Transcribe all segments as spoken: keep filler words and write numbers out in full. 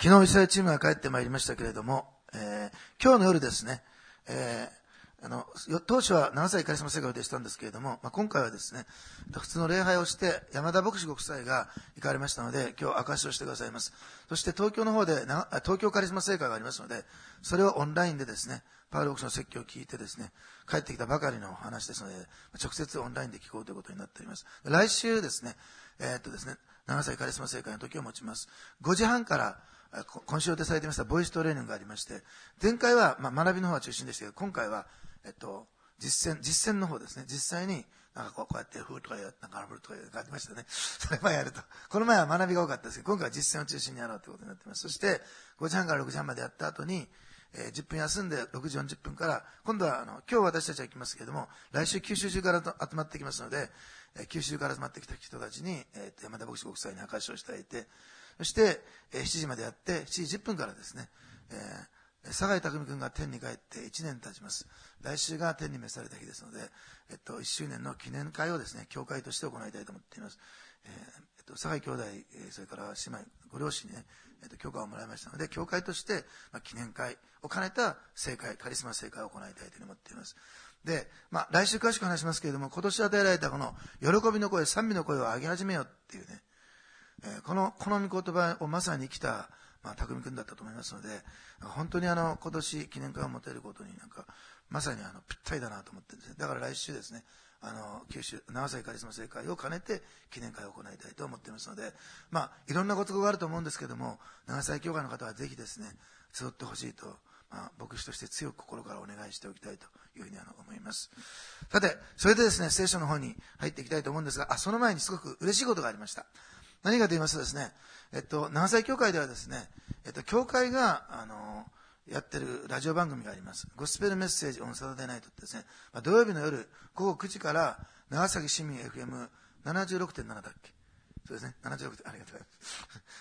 昨日イスラエルチームが帰ってまいりましたけれども、えー、今日の夜ですね、えー、あの当初は長崎カリスマ聖会を予定したんですけれども、まあ、今回はですね普通の礼拝をして山田牧師ご夫妻が行かれましたので、今日証しをしてくださいます。そして東京の方でな東京カリスマ聖会がありますので、それをオンラインでですねパウロ牧師の説教を聞いてですね帰ってきたばかりの話ですので、直接オンラインで聞こうということになっております。来週ですね、えー、っとですね長崎カリスマ聖会の時を持ちます。ごじはんから今週予定されていましたボイストレーニングがありまして、前回はまあ学びの方が中心でしたけど、今回は、えっと、実践、実践の方ですね。実際になんかこうこうやってフーとかやなんかフーとかやってましたね。それをやると。この前は学びが多かったですけど、今回は実践を中心にやろうということになっています。そしてごじはんからろくじはんまでやった後に、えー、じゅっぷん休んでろくじよんじゅっぷんから、今度はあの今日私たちは行きますけれども、来週九州中から集まってきますので、えー、九州から集まってきた人たちに、えー、山田牧師ご夫妻に証しをしていただいて、そして、えー、しちじまでやって、しちじじゅっぷんからですね、えー、酒井匠君が天に帰っていちねん経ちます。来週が天に召された日ですので、えっと、いっしゅうねんの記念会をですね、教会として行いたいと思っています。えーえっと、酒井兄弟、えー、それから姉妹、ご両親にね、えっと、許可をもらいましたので、教会として、まあ、記念会を兼ねた聖会、カリスマ聖会を行いたいというふうに思っています。で、まあ、来週詳しく話しますけれども、今年与えられたこの喜びの声、賛美の声を上げ始めようっていうね、えー、この、この御言葉をまさに生きた、まあ、匠君だったと思いますので、本当にあの、今年記念会を持てることになんか、まさにあの、ぴったりだなと思ってですね。だから来週ですね、あの、九州、長崎カリスマ聖会を兼ねて記念会を行いたいと思っていますので、まあ、いろんなご都合があると思うんですけども、長崎教会の方はぜひですね、集ってほしいと、まあ、牧師として強く心からお願いしておきたいというふうにあの思います。さて、それでですね、聖書の方に入っていきたいと思うんですが、あ、その前にすごく嬉しいことがありました。何かと言いますとですね、えっと、長崎教会ではですね、えっと、教会が、あの、やってるラジオ番組があります。ゴスペルメッセージオンサタデーナイトってですね、まあ、土曜日の夜、ごごくじから長崎市民 エフエムななじゅうろくてんなな だっけ？そうですね、ななじゅうろくてん、ありがとうございます。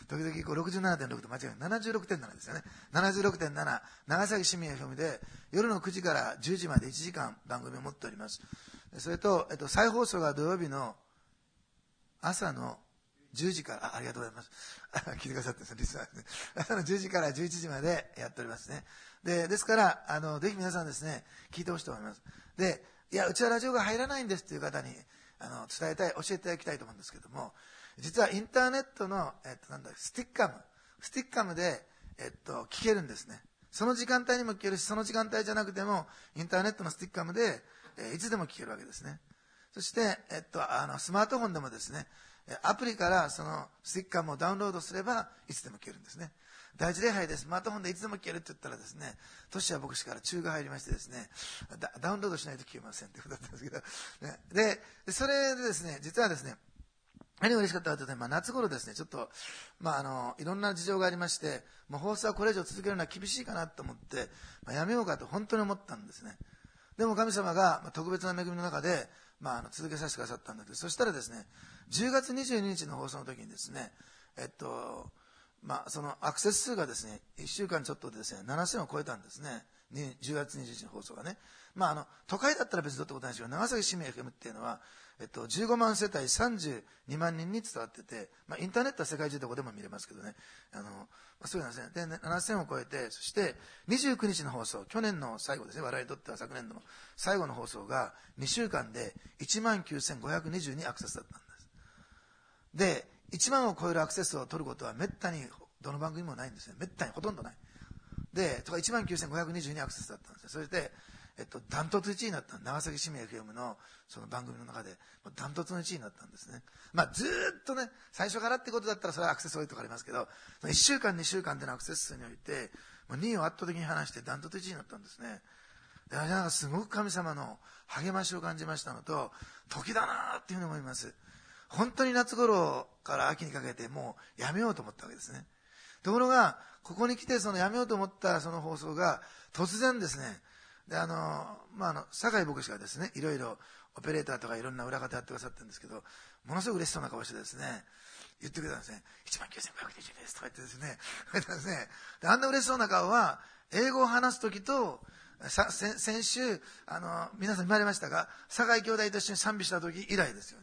時々こう ろくじゅうななてんろく と間違えない。ななじゅうろくてんなな ですよね。ななじゅうろくてんなな、長崎市民 エフエム で夜のくじからじゅうじまでいちじかん番組を持っております。それと、えっと、再放送が土曜日の朝のじゅうじから、あ、ありがとうございます。聞いてくださってます、リスナーですね。朝のじゅうじからじゅういちじまでやっておりますね。で、ですから、あの、ぜひ皆さんですね、聞いてほしいと思います。で、いや、うちはラジオが入らないんですという方に、あの、伝えたい、教えていただきたいと思うんですけども、実はインターネットの、えっと、なんだ、スティッカム、スティッカムで、えっと、聞けるんですね。その時間帯にも聞けるし、その時間帯じゃなくても、インターネットのスティッカムで、えー、いつでも聞けるわけですね。そして、えっと、あの、スマートフォンでもですね、アプリからそのスティッカーもダウンロードすればいつでも聞けるんですね。第一礼拝でスマートフォンでいつでも聞けるって言ったらですね、トシヤ牧師から注が入りましてですね、ダウンロードしないと聞けませんってことだったんですけど、ね、で、それでですね、実はですね、何が嬉しかったかというと、まあ、夏頃ですね、ちょっと、まあ、あの、いろんな事情がありまして、もう放送はこれ以上続けるのは厳しいかなと思って、まあ、やめようかと本当に思ったんですね。でも神様が、まあ、特別な恵みの中で、まあ、あの続けさせてくださったんだけど、そしたらですね、じゅうがつにじゅうににちの放送の時にですね、えっと、まあ、そのアクセス数がですね、いっしゅうかんちょっとでですね、ななせんを超えたんですね。じゅうがつにじゅうにちの放送がね。まあ、あの、都会だったら別にどうってことないですけど、長崎市民 エフエム っていうのは、えっと、じゅうごまんせたいさんじゅうにまんにんに伝わってて、まあ、インターネットは世界中どこでも見れますけどね、あの、まあ、そういうのですね。で、ななせんを超えて、そしてにじゅうくにちの放送、去年の最後ですね、我々にとっては昨年度の最後の放送がにしゅうかんでいちまんきゅうせんごひゃくにじゅうにアクセスだったんです。で、いちまんを超えるアクセスを取ることはめったにどの番組もないんですね。めったにほとんどない。で、とかいちまんきゅうせんごひゃくにじゅうにアクセスだったんですよ。それで、えっと、ダントツいちいになった長崎市民 エフエム のその番組の中で、ダントツのいちいになったんですね。まあ、ずーっとね、最初からってことだったらそれはアクセス多いとかありますけど、いっしゅうかん、にしゅうかんでのアクセス数において、にいを圧倒的に離してダントツいちいになったんですね。で、なんかすごく神様の励ましを感じましたのと、時だなっていうふうに思います。本当に夏頃から秋にかけてもうやめようと思ったわけですね。ところが、ここに来てそのやめようと思ったその放送が突然ですね、で、あの、まあ、あの、酒井牧師がですね、いろいろオペレーターとかいろんな裏方やってくださってるんですけど、ものすごく嬉しそうな顔してですね、言ってくれたんですね。いちまんきゅうせんごひゃくにじゅうですとか言ってですね、ですねであんな嬉しそうな顔は、英語を話すときと、さ先週、あの、皆さん見られましたが、酒井兄弟と一緒に賛美したとき以来ですよね。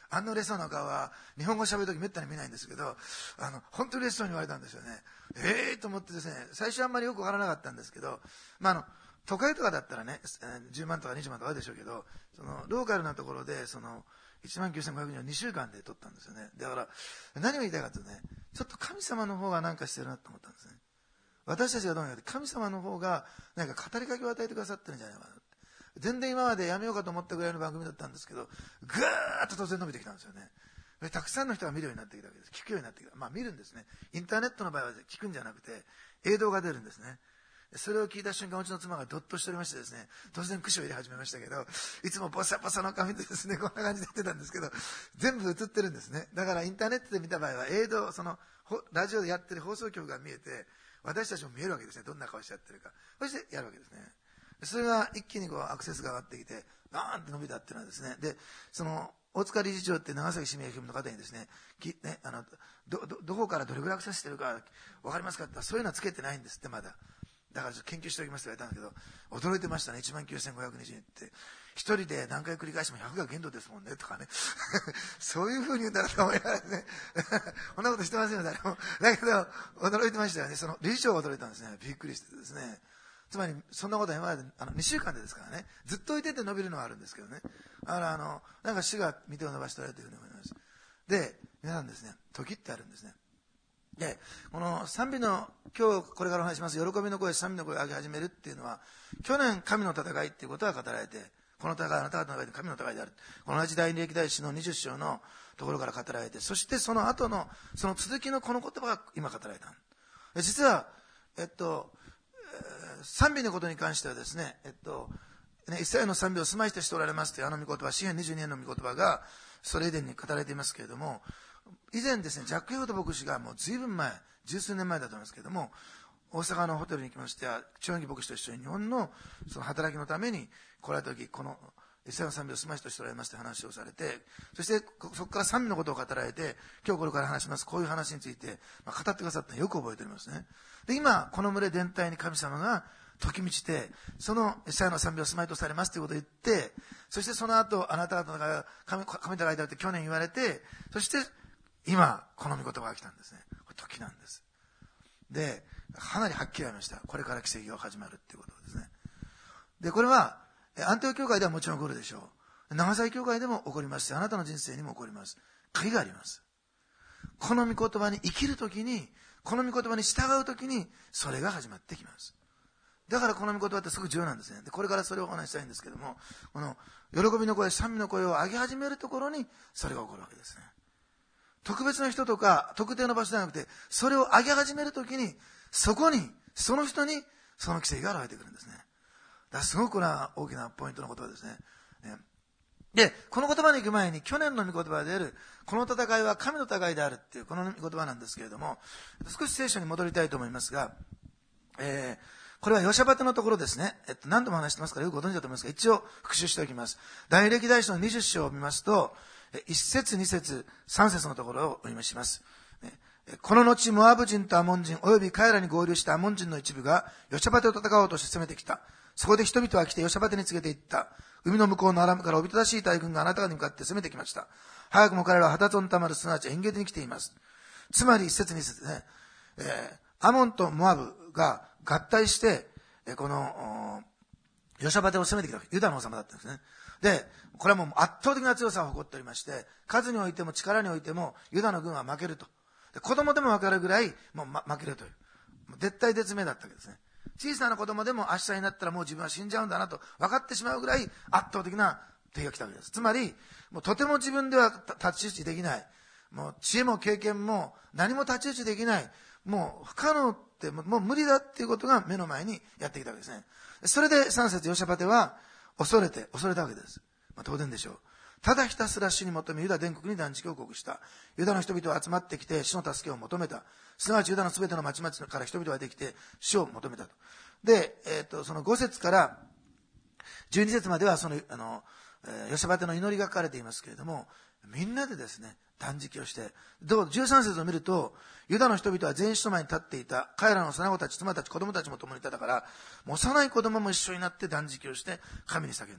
あんな嬉しそうな顔は日本語喋るときめったに見ないんですけど、あの本当に嬉しそうに言われたんですよね。ええー、と思ってですね、最初あんまりよくわからなかったんですけど、まあ、あの都会とかだったらねじゅうまんとかにじゅうまんとかあるでしょうけど、そのローカルなところでそのいちまんきゅうせんごひゃくにんをにしゅうかんで取ったんですよね。だから何を言いたいかというとね、ちょっと神様の方が何かしてるなと思ったんですね。私たちがどうにかって神様の方が何か語りかけを与えてくださってるんじゃないかな。全然今までやめようかと思ったぐらいの番組だったんですけど、ぐーっと突然伸びてきたんですよね。でたくさんの人が見るようになってきたわけです。聞くようになってきた。まあ見るんですね。インターネットの場合は聞くんじゃなくて映像が出るんですね。それを聞いた瞬間、うちの妻がドッとしておりましてですね、突然櫛を入れ始めましたけど、いつもボサボサの髪でですね、こんな感じでやってたんですけど、全部映ってるんですね。だからインターネットで見た場合は映像、そのラジオでやってる放送局が見えて、私たちも見えるわけですね。どんな顔してやってるか。そしてやるわけですね。それが一気にこうアクセスが上がってきて、バーンって伸びたっていうのはですね、で、その大塚理事長って長崎市民 エフエム の方にですね、きねあの ど, ど, どこからどれぐらいアクセスしてるか分かりますかって言ったら、そういうのはつけてないんですって、まだ。だからちょっと研究しておきますと言われたんですけど、驚いてましたね。いちまんきゅうせんごひゃくにじゅうにんって。一人で何回繰り返してもひゃくが限度ですもんね、とかね。そういうふうに言うんだなと思いながらね。こんなことしてませんよ、誰も。だけど、驚いてましたよね。その理事長が驚いたんですね。びっくりしてですね。つまり、そんなことは今まであのにしゅうかんでですからね。ずっといてて伸びるのはあるんですけどね。だから、あの、なんか主が見てを伸ばしておられるというふうに思います。で、皆さんですね、時ってあるんですね。で、この賛美の、今日これからお話します、喜びの声、賛美の声を上げ始めるっていうのは、去年神の戦いっていうことが語られて、この戦いはあなた方の中で神の戦いである。この同じ第二歴代史のにじゅっ章のところから語られて、そしてその後の、その続きのこの言葉が今語られた。実は、えっと、賛美のことに関してはですね、えっと、ね、イスラエルの賛美を住まいとしておられますというあの御言葉、詩編にじゅうにねんの御言葉が、それ以前に語られていますけれども、以前ですね、ジャック・ヘイフォード牧師がもう随分前、十数年前だと思いますけれども、大阪のホテルに行きまして、長木牧師と一緒に日本のその働きのために来られた時、このイスラエルの賛美を住まいとしておられますという話をされて、そしてそこから賛美のことを語られて、今日これから話します、こういう話について、まあ、語ってくださったのよく覚えておりますね。で、今、この群れ全体に神様が時満ちて、そのイスラエルの賛美を住まいとされますということを言って、そしてその後、あなた方が神神とがいたって去年言われて、そして今、この御言葉が来たんですね。これ時なんです。で、かなりはっきりありました。これから奇跡が始まるっていうことですね。で、これは、アンテオ教会ではもちろん起こるでしょう。長崎教会でも起こりますし、あなたの人生にも起こります。鍵があります。この御言葉に生きるときに、この御言葉に従うときに、それが始まってきます。だからこの御言葉ってすごく重要なんですね。で、これからそれをお話したいんですけども、この、喜びの声、賛美の声を上げ始めるところに、それが起こるわけですね。特別な人とか、特定の場所じゃなくて、それを上げ始めるときに、そこに、その人に、その奇跡が現れてくるんですね。だからすごくな大きなポイントの言葉ですね。で、この言葉に行く前に、去年の御言葉である、この戦いは神の戦いであるっていう、この御言葉なんですけれども、少し聖書に戻りたいと思いますが、えーこれはヨシャバテのところですね。えっと、何度も話してますからよくご存知だと思いますが、一応復習しておきます。大歴代史のにじゅっ章を見ますと、いち節、に節、さん節のところをお読みします。この後、モアブ人とアモン人、および彼らに合流したアモン人の一部が、ヨシャバテを戦おうとして攻めてきた。そこで人々は来てヨシャバテに告げていった。海の向こうのアラムからおびただしい大軍があなた方に向かって攻めてきました。早くも彼らはハタゾンタマル、すなわちエンゲデに来ています。つまり一節二節ね、えー、アモンとモアブが合体して、このヨシャバテを攻めてきたユダの王様だったんですね。で、これはもう圧倒的な強さを誇っておりまして、数においても力においてもユダの軍は負けると。で、子供でも分かるぐらいもう、ま、負けるという。絶対絶命だったわけですね。小さな子供でも明日になったらもう自分は死んじゃうんだなと分かってしまうぐらい圧倒的な敵が来たわけです。つまり、もうとても自分では太刀打ちできない。もう知恵も経験も何も太刀打ちできない。もう不可能ってもう無理だっていうことが目の前にやってきたわけですね。それでさん節ヨシャバテは恐れて恐れたわけです。まあ、当然でしょう。ただひたすら死に求めユダ全国に断食を告した。ユダの人々は集まってきて死の助けを求めた。すなわちユダのすべての町々から人々ができて死を求めたと。で、えー、とそのご節からじゅうに節まではそのあの、えー、ヨシャバテの祈りが書かれていますけれども、みんなでですね断食をして、どうじゅうさん節を見ると、ユダの人々は全使徒前に立っていた。彼らの幼子たち、妻たち、子供たちも共にいただから、幼い子供も一緒になって断食をして神に叫んだ。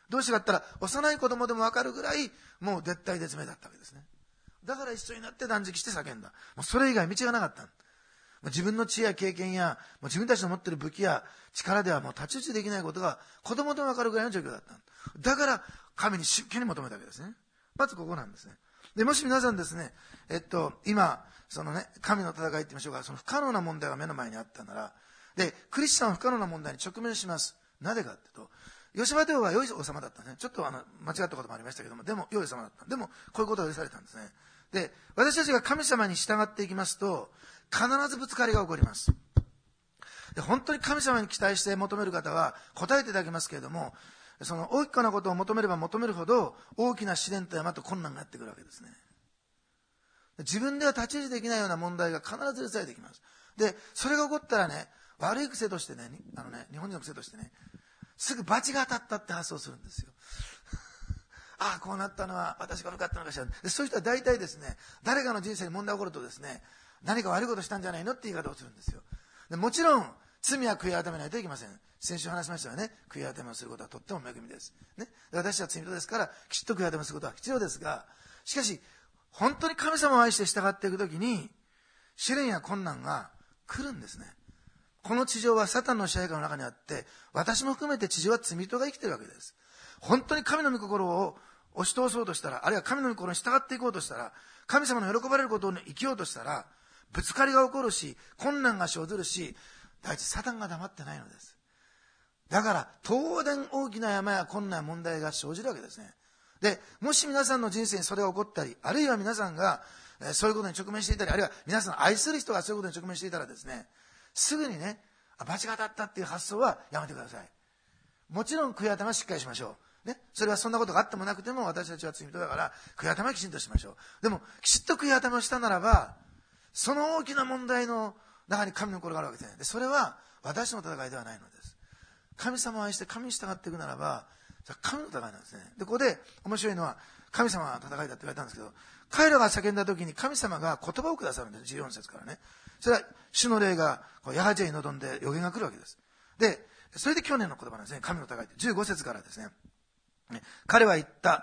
どうしてかって言ったら、幼い子供でも分かるぐらい、もう絶対絶命だったわけですね。だから一緒になって断食して叫んだ。もうそれ以外道がなかった。自分の知恵や経験や、もう自分たちの持っている武器や力ではもう太刀打ちできないことが子供でも分かるぐらいの状況だった。だから神に真剣に求めたわけですね。まずここなんですね。で、もし皆さんですね、えっと、今、そのね、神の戦いって言いましょうか、その不可能な問題が目の前にあったなら、で、クリスチャンは不可能な問題に直面します。なぜかっていうと、ヨシバテ王は良い王様だったんですね。ちょっとあの、間違ったこともありましたけども、でも良い王様だった。でも、こういうことが許されたんですね。で、私たちが神様に従っていきますと、必ずぶつかりが起こります。で、本当に神様に期待して求める方は答えていただきますけれども、その大きなことを求めれば求めるほど大きな試練と山と困難がやってくるわけですね。自分では太刀打ちできないような問題が必ず許されてきます。で、それが起こったらね、悪い癖としてね、あのね、日本人の癖としてね、すぐ罰が当たったって発想するんですよ。ああ、こうなったのは私が悪かったのかしら。で、そういう人は大体ですね、誰かの人生に問題が起こるとですね、何か悪いことしたんじゃないのって言い方をするんですよ。で、もちろん、罪は悔い改めないといけません。先週話しましたよね。悔い改めをすることはとっても恵みです。ね。で、私は罪人ですから、きちっと悔い改めをすることは必要ですが、しかし、本当に神様を愛して従っていくときに、試練や困難が来るんですね。この地上はサタンの支配下の中にあって、私も含めて地上は罪人が生きているわけです。本当に神の御心を押し通そうとしたら、あるいは神の御心に従っていこうとしたら、神様の喜ばれることを生きようとしたら、ぶつかりが起こるし、困難が生ずるし、第一サタンが黙ってないのです。だから当然大きな山や困難や問題が生じるわけですね。で、もし皆さんの人生にそれが起こったり、あるいは皆さんがそういうことに直面していたり、あるいは皆さんの愛する人がそういうことに直面していたらですね、すぐにね、罰が当たったっていう発想はやめてください。もちろん悔い改めはしっかりしましょう。ね、それはそんなことがあってもなくても私たちは罪人だから悔い改めはきちんとしましょう。でもきちっと悔い改めをしたならば、その大きな問題の中に神の心があるわけですね。で、それは私の戦いではないのです。神様を愛して神に従っていくならば、神の戦いなんですね。で、ここで面白いのは、神様は戦いだって言われたんですけど、彼らが叫んだ時に神様が言葉をくださるんです。じゅうよん節からね。それは主の霊がヤハジェに臨んで予言が来るわけです。で、それで去年の言葉なんですね。神の戦いってじゅうご節からですね。彼は言った。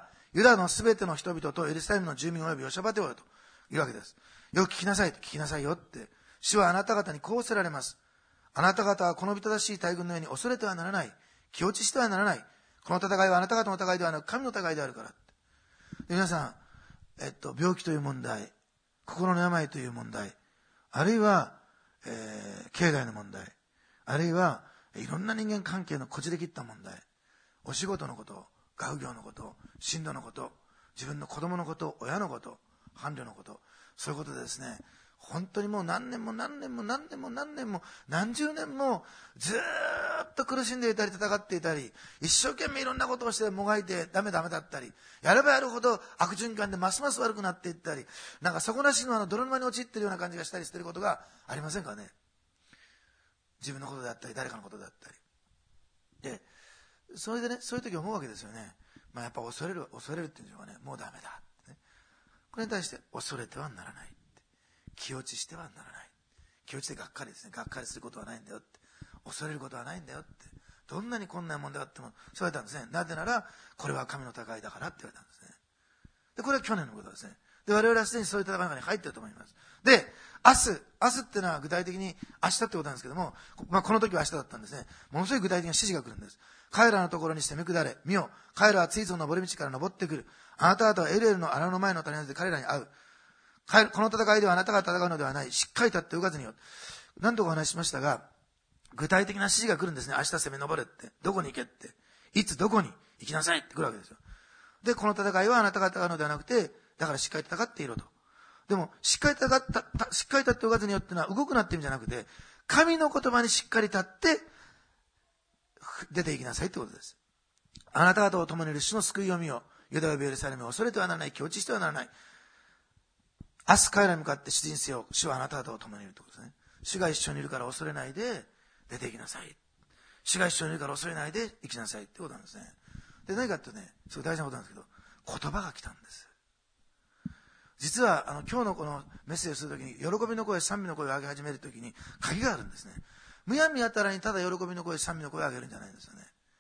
ユダのすべての人々とエルサレムの住民及びヨシャバテ王よというわけです。よく聞きなさいと聞きなさいよって。主はあなた方にこうせられます。あなた方はこの人たらしい大軍のように恐れてはならない。気落ちしてはならない。この戦いはあなた方の戦いではなく神の戦いであるから。で皆さん、えっと、病気という問題、心の病という問題、あるいは、えー、経済の問題、あるいはいろんな人間関係のこじれ切った問題、お仕事のこと、学業のこと、進路のこと、自分の子供のこと、親のこと、伴侶のこと、そういうことでですね、本当にもう何年も何年も何年も何年も何十年もずーっと苦しんでいたり戦っていたり、一生懸命いろんなことをしてもがいてダメダメだったり、やればやるほど悪循環でますます悪くなっていったり、なんか底なしのあの泥沼に陥っているような感じがしたりしていることがありませんかね。自分のことであったり誰かのことであったりで、それでね、そういう時思うわけですよね。まあやっぱ恐れる恐れるっていうんでしょうかね。もうダメだってね。これに対して恐れてはならない。気落ちしてはならない。気落ちてがっかりですね。がっかりすることはないんだよって。恐れることはないんだよって。どんなに困難な問題があってもそう言われたんですね。なぜならこれは神の戦いだからって言われたんですね。で、これは去年のことですね。で、我々はすでにそういう戦いの中に入っていると思います。で、明日、明日っていうのは具体的に明日ってことなんですけども、まあ、この時は明日だったんですね。ものすごい具体的な指示が来るんです。彼らのところに攻め下れ。見よ。彼らはついぞ登り道から登ってくる。あなた方はエルエルの荒野の前の谷で彼らに会う。この戦いではあなたが戦うのではない。しっかり立って動かずによ。何度かお話ししましたが、具体的な指示が来るんですね。明日攻め登れって。どこに行けって。いつどこに行きなさいって来るわけですよ。で、この戦いはあなたが戦うのではなくて、だからしっかり戦っていろと。でも、しっかり戦った、しっかり立って動かずによってのは動くなって意味じゃなくて、神の言葉にしっかり立って、出て行きなさいってことです。あなた方を共にいる主の救いを見よ。ユダヤエルサレムを恐れてはならない。気落ちしてはならない。明日彼らに向かって出陣せよ。主はあなた方を共にいるってことですね。主が一緒にいるから恐れないで出て行きなさい。主が一緒にいるから恐れないで生きなさいってことなんですね。で、何かってね、すごい大事なことなんですけど、言葉が来たんです。実はあの今日のこのメッセージをするときに、喜びの声、賛美の声を上げ始めるときに鍵があるんですね。むやみやたらにただ喜びの声、賛美の声を上げるんじゃないんですよね。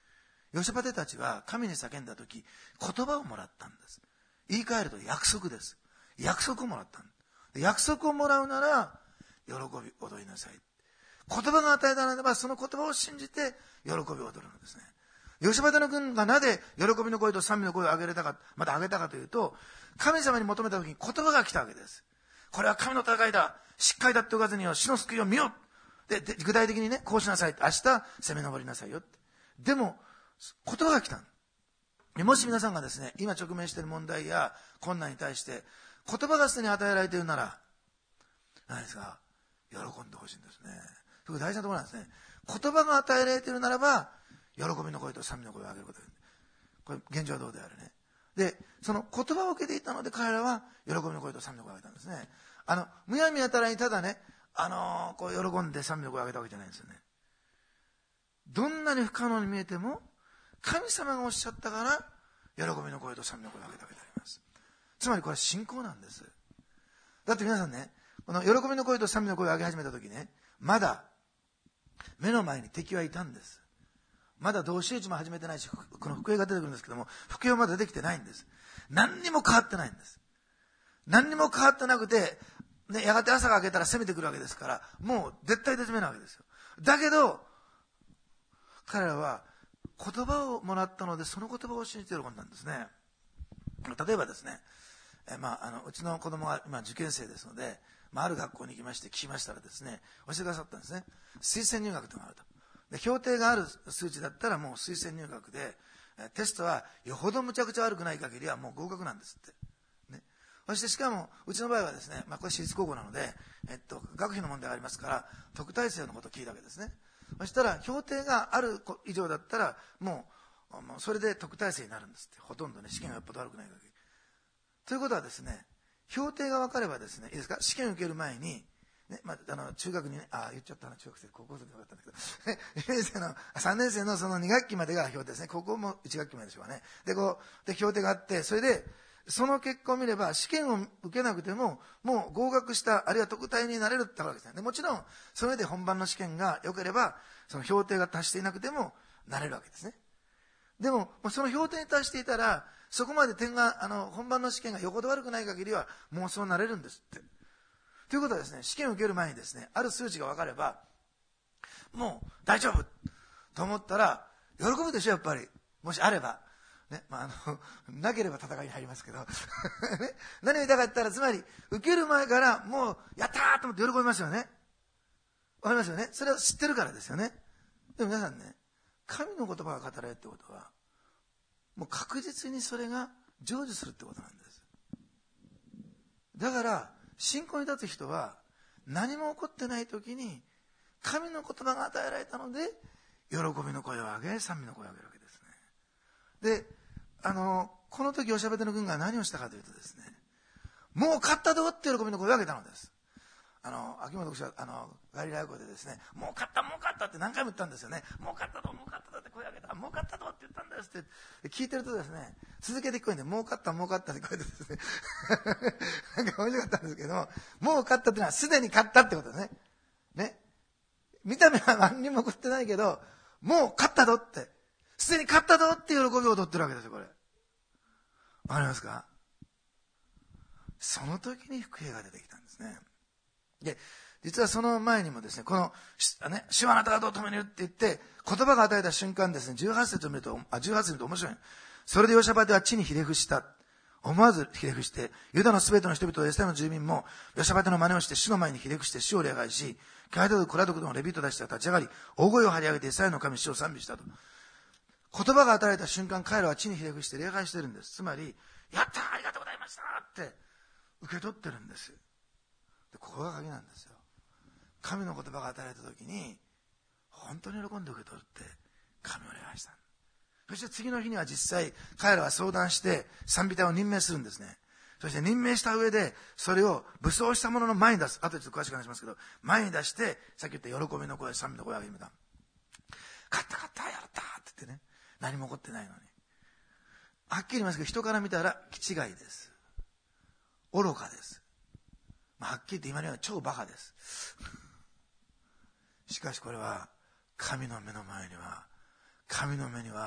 ヨシャパテたちは神に叫んだとき、言葉をもらったんです。言い換えると約束です。約束をもらったんです。約束をもらうなら、喜び、踊りなさい。言葉が与えたならば、その言葉を信じて、喜びを踊るのですね。ヨシャパテの軍がなぜ喜びの声と賛美の声を上げれたか、また上げたかというと、神様に求めたときに言葉が来たわけです。これは神の戦いだ。しっかりだって言わずによ、死の救いを見よ。で、で具体的にね、こうしなさい。明日、攻め上りなさいよって。でも、言葉が来た。もし皆さんがですね、今直面している問題や困難に対して、言葉がすでに与えられているなら、何ですか、喜んでほしいんですね。それ大事なところなんですね。言葉が与えられているならば、喜びの声と賛美の声を上げることです。これ、現状はどうであるね。で、その言葉を受けていたので、彼らは喜びの声と賛美の声を上げたんですね。あの、むやみやたらにただね、あのー、こう喜んで賛美の声を上げたわけじゃないんですよね。どんなに不可能に見えても、神様がおっしゃったから、喜びの声と賛美の声を上げたわけであります。つまりこれは信仰なんです。だって皆さんね、この喜びの声と賛美の声を上げ始めたときね、まだ目の前に敵はいたんです。まだ同士討ちも始めてないし、この福音が出てくるんですけども、福音はまだできてないんです。何にも変わってないんです。何にも変わってなくて、ね、やがて朝が明けたら攻めてくるわけですから、もう絶対絶命なわけですよ。だけど、彼らは言葉をもらったので、その言葉を信じて喜んだんですね。例えばですね、えまあ、あのうちの子供が今受験生ですので、まあ、ある学校に行きまして聞きましたらですね、教えてくださったんですね。推薦入学というのがあると。で、評定がある数値だったらもう推薦入学で、テストはよほどむちゃくちゃ悪くない限りはもう合格なんですって。ね、そしてしかもうちの場合はですね、まあ、これ私立高校なので、えっと、学費の問題がありますから特待生のことを聞いたわけですね。そしたら評定がある以上だったらもう、もうそれで特待生になるんですって。ほとんどね、試験がよっぽど悪くない限り。ということはですね、評定が分かればですね、いいですか、試験を受ける前に、ね、まあ、あの中学にね、あ言っちゃったな、中学生、高校生で分かったんだけど、にねん生のさんねん生のそのに学期までが評定ですね。高校もいち学期まででしょうかね。で、こうで評定があって、それでその結果を見れば試験を受けなくてももう合格した、あるいは特待になれるってわけですね。でもちろんそれで本番の試験が良ければその評定が達していなくてもなれるわけですね。でもその評定に達していたらそこまで点があの本番の試験がよほど悪くない限りはもうそうなれるんですって。ということはですね、試験を受ける前にですね、ある数値が分かればもう大丈夫と思ったら喜ぶでしょ、やっぱり。もしあればね、まあ、あのなければ戦いに入りますけど、ね、何を言いたかったら、つまり受ける前からもうやったーと思って喜びますよね。わかりますよね。それは知ってるからですよね。でも皆さんね、神の言葉が語られるってことはもう確実にそれが成就するってことなんです。だから信仰に立つ人は何も起こってない時に神の言葉が与えられたので喜びの声を上げ、賛美の声を上げるわけですね。で、あのこの時ヨシャパテの軍が何をしたかというとですね、もう勝ったぞって喜びの声を上げたのです。あの秋元牧師はあのガリラヤ湖でですね、もう勝ったもう勝ったって何回も言ったんですよね。もう勝ったぞもう勝ったぞって声を上げた、もう勝ったぞって言ったんですって聞いてるとですね、続けて聞こえんで、もう勝ったもう勝ったって声でですねなんか面白かったんですけども、もう勝ったっていうのはすでに勝ったってことですね。ね、見た目は何にも起こってないけど、もう勝ったぞって、すでに勝ったぞっていう喜びを踊ってるわけですよ。これわかりますか。その時に福音が出てきたんですね。で、実はその前にもですね、この、ね、主はあなたがどう止めるって言って、言葉が与えた瞬間ですね、じゅうはち節を見ると、あ、じゅうはち節見ると面白い。それでヨシャパテは地にひれ伏した。思わずひれ伏して、ユダのすべての人々とエステの住民も、ヨシャパテの真似をして主の前にひれ伏して主を礼拝し、キャイドとクラドクのレビートたちが立ち上がり、大声を張り上げてイスラエルの神主を賛美したと。言葉が与えられた瞬間、彼らは地にひれ伏して礼拝してるんです。つまり、やったーありがとうございましたって受け取ってるんです。で、ここが鍵なんですよ。神の言葉が与えられた時に本当に喜んで受け取って神を礼拝した。そして次の日には実際彼らは相談して賛美隊を任命するんですね。そして任命した上でそれを武装した者の前に出す。後でちょっと詳しく話しますけど、前に出してさっき言った喜びの声、賛美の声を上げてみた。勝った勝ったやったって言ってね、何も起こってないのに、はっきり言いますけど人から見たら気違いです、愚かです、まあ、はっきり言って今には超バカですしかしこれは神の目の前には、神の目には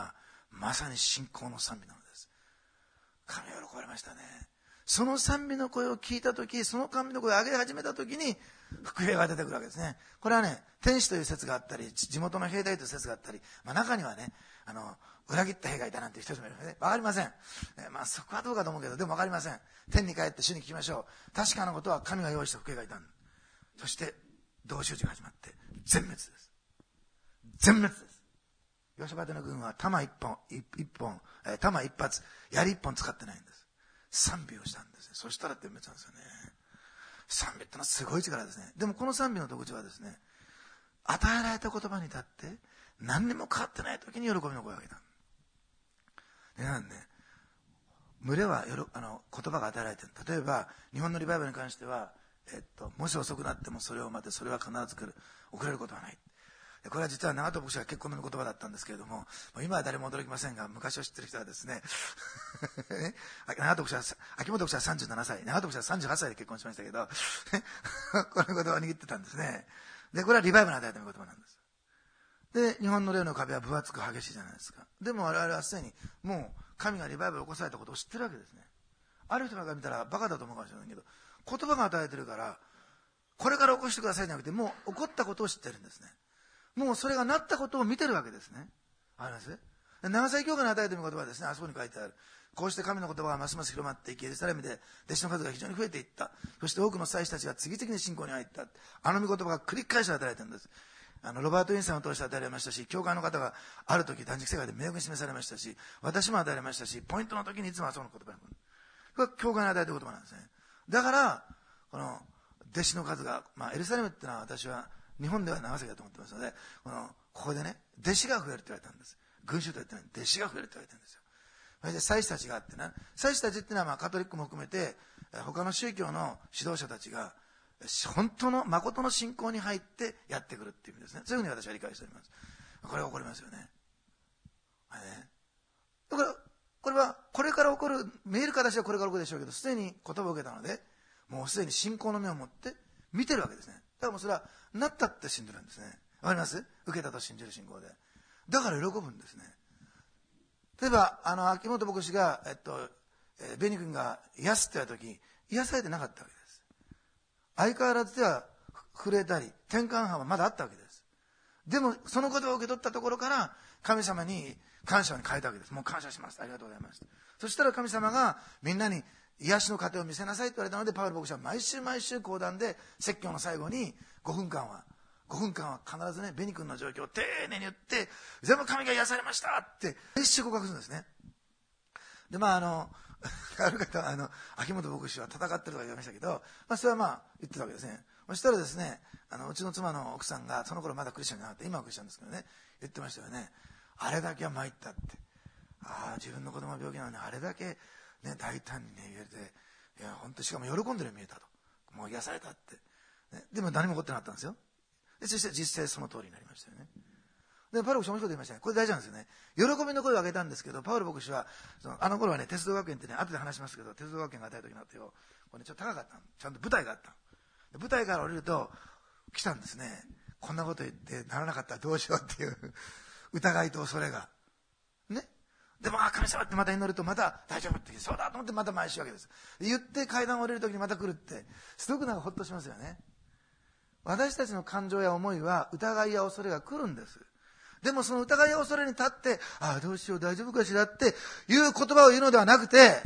まさに信仰の賛美なのです。神は喜ばれましたね。その賛美の声を聞いたとき、その神の声を上げ始めたときに、伏兵が出てくるわけですね。これはね、天使という説があったり、地元の兵隊という説があったり、まあ、中にはね、あの、裏切った兵がいたなんていう人もいるので、ね、わかりません。えー、まあ、そこはどうかと思うけど、でもわかりません。天に帰って主に聞きましょう。確かなことは神が用意した伏兵がいたんだ。そして、同士討ちが始まって、全滅です。全滅です。ヨシャバテの軍は弾一本、一本、えー、弾一発、槍一本使ってないんです。賛美をしたんですね。そしたら全滅なんですよね。賛美ってのはすごい力ですね。でもこの賛美の特徴はですね、与えられた言葉に立って何にも変わってない時に喜びの声を上げた。でなんで、ね、群れはよろあの言葉が与えられている。例えば日本のリバイバルに関しては、えっと、もし遅くなってもそれを待て、それは必ず来る、遅れることはない。これは実は長門牧師が結婚の言葉だったんですけれども、今は誰も驚きませんが、昔を知ってる人はですね長門牧師は、秋元牧師はさんじゅうななさい、長門牧師はさんじゅうはっさいで結婚しましたけどこの言葉を握ってたんですね。でこれはリバイバルの与えた言葉なんです。で日本の霊の壁は分厚く激しいじゃないですか。でも我々はすでにもう神がリバイバルを起こされたことを知ってるわけですね。ある人が見たらバカだと思うかもしれないけど、言葉が与えてるからこれから起こしてくださいじゃなくて、もう起こったことを知ってるんですね。もうそれがなったことを見てるわけですね。あります。長崎教会に与えている言葉はですね、あそこに書いてある。こうして神の言葉がますます広まっていき、エルサレムで弟子の数が非常に増えていった。そして多くの祭司たちが次々に信仰に入った。あの御言葉が繰り返し与えられているんです。あのロバート・インさんを通して与えられましたし、教会の方がある時断食世界で明確に示されましたし、私も与えられましたし、ポイントの時にいつもあそこの言葉が来る。これは教会に与えている言葉なんですね。だからこの弟子の数が、まあ、エルサレムっていうのは私は日本では長崎だと思ってますので、このここでね、弟子が増えるって言われたんです。群衆と言ってない、弟子が増えるって言われてるんですよ。それで祭司たちがあってね、祭司たちっていうのはまあカトリックも含めて他の宗教の指導者たちが本当の誠の信仰に入ってやってくるっていう意味ですね。そういうふうに私は理解しております。これは起こりますよね。だからこれはこれから起こる、見える形はこれから起こるでしょうけど、すでに言葉を受けたので、もうすでに信仰の目を持って見てるわけですね。だからもうそれはなったって信じるんですね。わかります？受けたと信じる信仰で。だから喜ぶんですね。例えばあの秋元牧師が、えっとえー、ベニ君が癒すって言った時、癒されてなかったわけです。相変わらずでは震えたり転換波はまだあったわけです。でもそのことを受け取ったところから神様に感謝に変えたわけです。もう感謝します、ありがとうございます。そしたら神様がみんなに癒しの過程を見せなさいと言われたので、パウロ牧師は毎週毎週講談で説教の最後にごふんかんはごふんかんは必ずね、ベニ君の状況を丁寧に言って、全部神が癒されましたって一周告白するんですね。でまああのある方はあの秋元牧師は戦ってるとか言いましたけど、まあ、それはまあ言ってたわけですね。そしたらですね、あのうちの妻の奥さんがその頃まだクリスチャンじゃなくて、今はクリスチャンですけどね、言ってましたよね。あれだけは参ったって、ああ自分の子供は病気なのにあれだけ、ね、大胆にね言えて、いや本当しかも喜んでるように見えたと、もう癒されたって、ね、でも何も起こってなかったんですよ。でそして実際その通りになりましたよね。でパウロ牧師面白いこと言いましたね。これ大事なんですよね。喜びの声を上げたんですけど、パウロ牧師はそのあの頃はね、鉄道学園ってね、後で話しますけど、鉄道学園が与えた時の手をこれ、ね、ちょっと高かったの、ちゃんと舞台があったの。舞台から降りると来たんですね。こんなこと言ってならなかったらどうしようっていう疑いと恐れがね。でもあ神様ってまた祈るとまた大丈夫ってそうだと思ってまた毎週わけです。言って階段を降りる時にまた来るって、すごくなんかほっとしますよね。私たちの感情や思いは疑いや恐れが来るんです。でもその疑いや恐れに立って、ああどうしよう大丈夫かしらっていう言葉を言うのではなくて、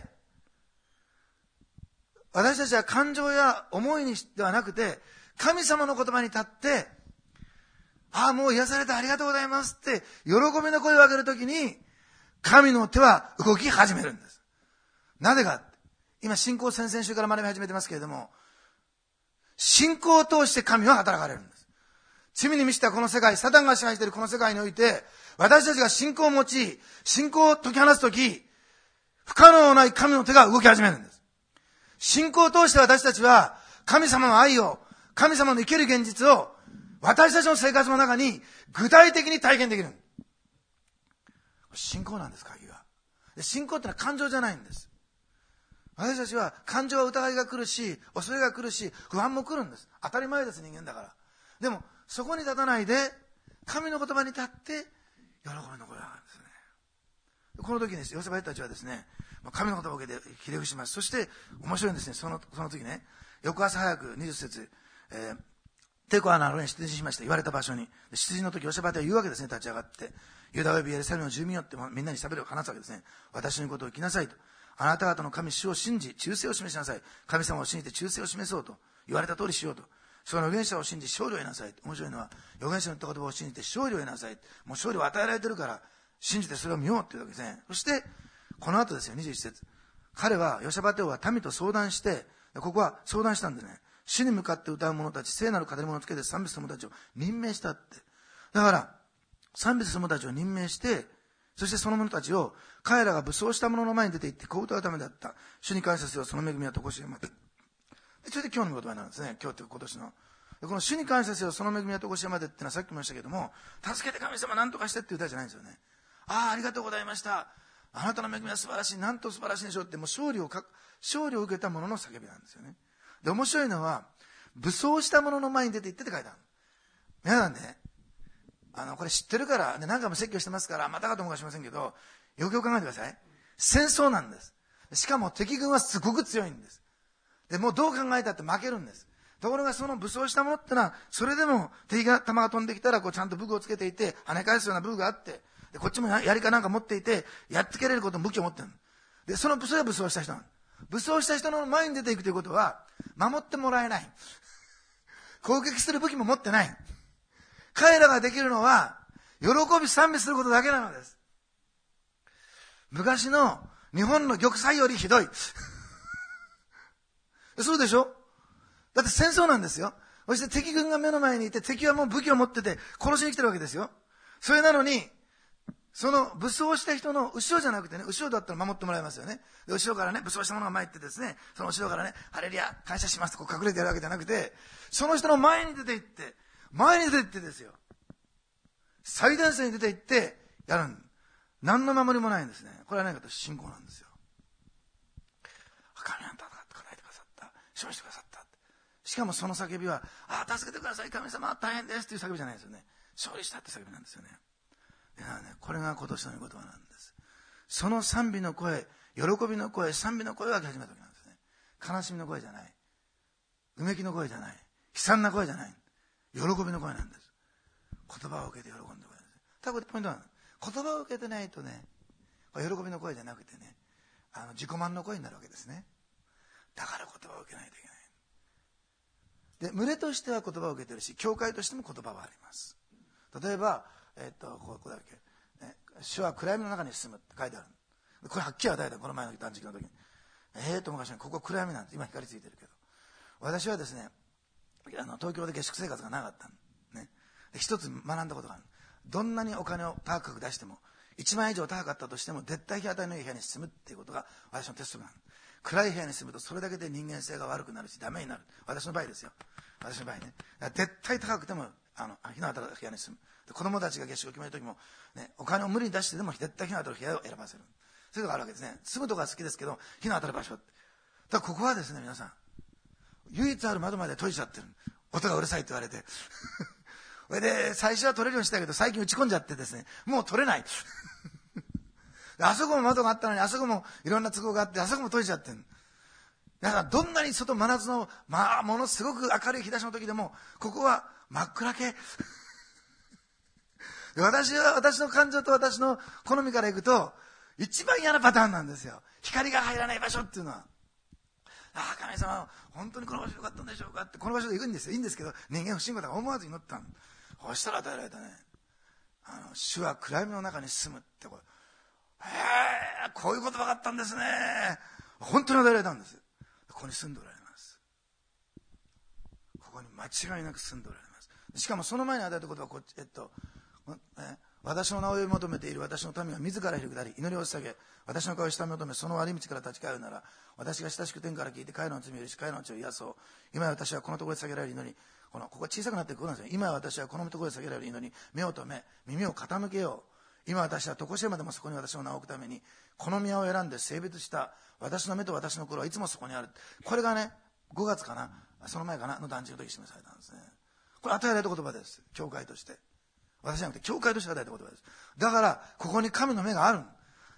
私たちは感情や思いにではなくて神様の言葉に立って、ああもう癒されたありがとうございますって喜びの声を上げるときに、神の手は動き始めるんです。なぜか、今信仰先々週から学び始めてますけれども、信仰を通して神は働かれるんです。罪に満ちたこの世界、サタンが支配しているこの世界において、私たちが信仰を持ち、信仰を解き放つとき、不可能ない神の手が動き始めるんです。信仰を通して私たちは神様の愛を、神様の生きる現実を私たちの生活の中に具体的に体験できる。信仰なんです、鍵は。信仰ってのは感情じゃないんです。私たちは感情は疑いが来るし、恐れが来るし、不安も来るんです。当たり前です、人間だから。でもそこに立たないで神の言葉に立って喜びの声が上がるんですね。 この時にヨセバテたちはですね、神の言葉を受けてひれ伏します。そして面白いんですね。そのその時ね、翌朝早くにじゅっ節、えー、テコアのあれに出陣しました。言われた場所に。出陣の時ヨセバテは言うわけですね。立ち上がってユダおよびエルサレムの住民よってみんなに喋りを話すわけですね。私のことを聞きなさいと。あなた方の神主を信じ忠誠を示しなさい。神様を信じて忠誠を示そうと言われた通りしようと。その預言者を信じ勝利を得なさい。面白いのは預言者の言葉を信じて勝利を得なさい。もう勝利を与えられてるから信じてそれを見ようっていうわけですね。そしてこの後ですよ、にじゅういち節、彼はヨシャバテ王は民と相談して、ここは相談したんでね、主に向かって歌う者たち、聖なる語り物をつけて賛美する者たちを任命したって。だから賛美する者たちを任命して、そしてその者たちを彼らが武装した者の前に出て行ってこう歌うためだった。主に感謝せよ、その恵みは常しえまで。それで今日の言葉になるんですね。今日という今年のこの主に感謝せよ、その恵みは常しえまでっていうのはさっきも言いましたけども、助けて神様何とかしてっていう歌じゃないんですよね。ああ、ありがとうございました、あなたの恵みは素晴らしい、なんと素晴らしいでしょうって、もう勝利をか勝利を受けた者の叫びなんですよね。で、面白いのは武装した者の前に出て行ってって書いてある。皆さんね、あのこれ知ってるから、ね、何回も説教してますからまたかと思うかもしれませんけど、よくよく考えてください。戦争なんです。しかも敵軍はすごく強いんです。でもうどう考えたって負けるんです。ところがその武装したものってのは、それでも敵が弾が飛んできたらこうちゃんと武具をつけていて跳ね返すような武具があって、でこっちも槍かなんか持っていてやっつけれることの武器を持ってる。でそのそれは武装した人なの。武装した人の前に出ていくということは守ってもらえない、攻撃する武器も持ってない。彼らができるのは喜び賛美することだけなのです。昔の日本の玉砕よりひどいそうでしょ。だって戦争なんですよ。そして敵軍が目の前にいて、敵はもう武器を持ってて殺しに来てるわけですよ。それなのにその武装した人の後ろじゃなくてね、後ろだったら守ってもらえますよね。で後ろからね、武装した者が前行ってですね、その後ろからね、ハレルヤ感謝しますとこう隠れてやるわけじゃなくて、その人の前に出て行って前に出て行ってですよ、最前線に出て行ってやる。何の守りもないんですね。これは何かと信仰なんですよ。神あなたが叶えてくださった、示してくださった。しかもその叫びは、ああ助けてください神様大変ですっていう叫びじゃないですよね。勝利したって叫びなんですよね。でね、これが今年の御言葉なんです。その賛美の声、喜びの声、賛美の声を上げ始めた時なんですね。悲しみの声じゃない、うめきの声じゃない、悲惨な声じゃない、喜びの声なんです。言葉を受けて喜んでる声なんです。ただこれポイントなんです。言葉を受けてないとね、これ喜びの声じゃなくてね、あの自己満の声になるわけですね。だから言葉を受けないといけない。で、群れとしては言葉を受けてるし、教会としても言葉はあります。例えば、えっと、ここだっけ、ね、主は暗闇の中に進むって書いてある。これはっきり与えた、この前の断食の時に。ええー、と昔に、ここ暗闇なんて、今光ついてるけど。私はですね、あの東京で下宿生活がなかったの、ね。一つ学んだことがある。どんなにお金を高く出しても、いちまん以上高かったとしても、絶対日当たりのいい部屋に住むっていうことが私の鉄則なの。暗い部屋に住むとそれだけで人間性が悪くなるしダメになる。私の場合ですよ。私の場合ね。絶対高くてもあの日の当たる部屋に住む。で子供たちが下宿を決める時も、ね、お金を無理に出してでも絶対日の当たる部屋を選ばせる。そういうのがあるわけですね。住むとこは好きですけど日の当たる場所。だからここはですね、皆さん唯一ある窓まで閉じちゃってる。音がうるさいって言われてそれで最初は取れるようにしたけど最近打ち込んじゃってですね、もう取れないあそこも窓があったのにあそこもいろんな都合があってあそこも閉じちゃってる。だからどんなに外真夏の、まあ、ものすごく明るい日差しの時でもここは真っ暗け私は私の感情と私の好みからいくと一番嫌なパターンなんですよ。光が入らない場所っていうのは、ああ神様本当にこの場所よかったんでしょうかって、この場所で行くんですよ。いいんですけど人間不信仰だから思わず祈ったの。そしたら与えられたね、あの主は暗闇の中に住むってこれ、へえ、こういう言葉があったんですね。本当に与えられたんです。ここに住んでおられます。ここに間違いなく住んでおられます。しかもその前に与えたことはこっち、えっと、え私の名を呼び求めている私の民は自ら広くなり祈りを捧げ私の顔を下求めその割り道から立ち返るなら私が親しく天から聞いて彼らの罪を許し彼らの血を癒そう。今私はこのところで下げられる祈り、このここ小さくなっていくことなんですよ。今私はこのところで下げられる祈り、目を留め耳を傾けよう。今私は常しえまでもそこに私の名を置くためにこの宮を選んで性別した私の目と私の心はいつもそこにある。これがねごがつかな、その前かなの断食の時に示されたんですね。これ与えられた言葉です。教会として、私じゃなくて教会として与えた言葉です。だからここに神の目がある。